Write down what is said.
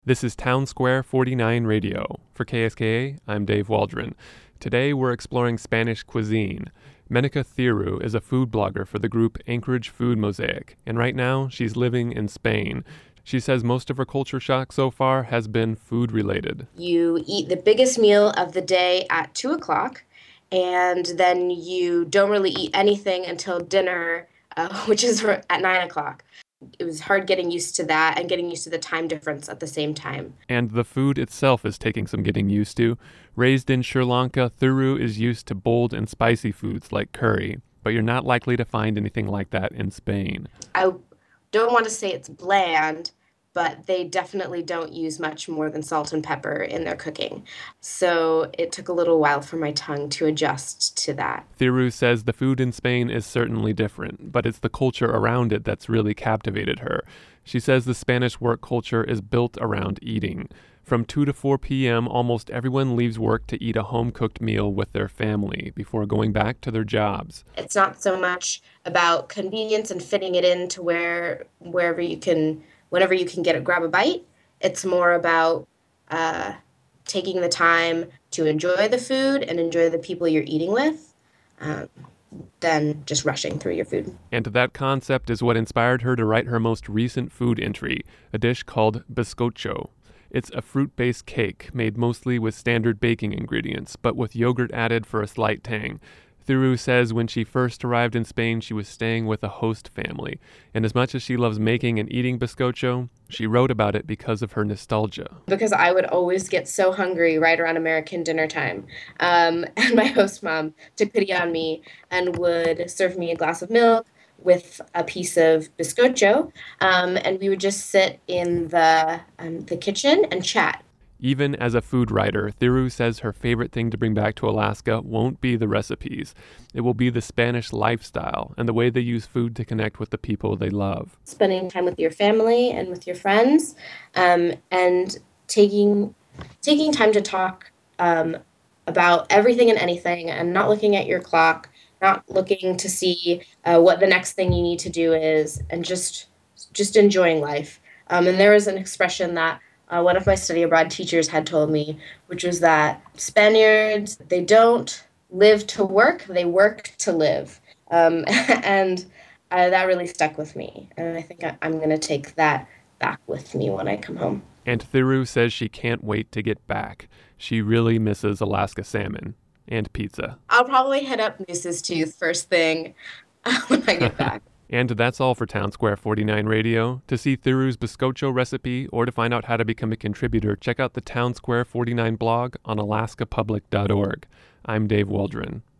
This is Town Square 49 Radio. For KSKA, I'm Dave Waldron. Today we're exploring Spanish cuisine. Menica Thiru is a food blogger for the group Anchorage Food Mosaic, and right now she's living in Spain. She says most of her culture shock so far has been food-related. You eat the biggest meal of the day at 2 o'clock, and then you don't really eat anything until dinner, which is at 9 o'clock. It was hard getting used to that and getting used to the time difference at the same time. And the food itself is taking some getting used to. Raised in Sri Lanka, Thiru is used to bold and spicy foods like curry, but you're not likely to find anything like that in Spain. I don't want to say it's bland, but they definitely don't use much more than salt and pepper in their cooking. So it took a little while for my tongue to adjust to that. Thiru says the food in Spain is certainly different, but it's the culture around it that's really captivated her. She says the Spanish work culture is built around eating. From 2 to 4 p.m., almost everyone leaves work to eat a home-cooked meal with their family before going back to their jobs. It's not so much about convenience and fitting it into whenever you can grab a bite. It's more about taking the time to enjoy the food and enjoy the people you're eating with than just rushing through your food. And that concept is what inspired her to write her most recent food entry, a dish called bizcocho. It's a fruit-based cake made mostly with standard baking ingredients, but with yogurt added for a slight tang. Thiru says when she first arrived in Spain, she was staying with a host family. And as much as she loves making and eating bizcocho, she wrote about it because of her nostalgia. Because I would always get so hungry right around American dinner time. And my host mom took pity on me and would serve me a glass of milk with a piece of bizcocho. And we would just sit in the kitchen and chat. Even as a food writer, Thiru says her favorite thing to bring back to Alaska won't be the recipes. It will be the Spanish lifestyle and the way they use food to connect with the people they love. Spending time with your family and with your friends, and taking time to talk about everything and anything, and not looking at your clock, not looking to see what the next thing you need to do is, and just enjoying life. And there was an expression that one of my study abroad teachers had told me, which was that Spaniards, they don't live to work, they work to live. And that really stuck with me. And I think I'm going to take that back with me when I come home. And Thiru says she can't wait to get back. She really misses Alaska salmon and pizza. I'll probably head up Moose's Tooth first thing when I get back. And that's all for Town Square 49 Radio. To see Thiru's bizcocho recipe or to find out how to become a contributor, check out the Town Square 49 blog on alaskapublic.org. I'm Dave Waldron.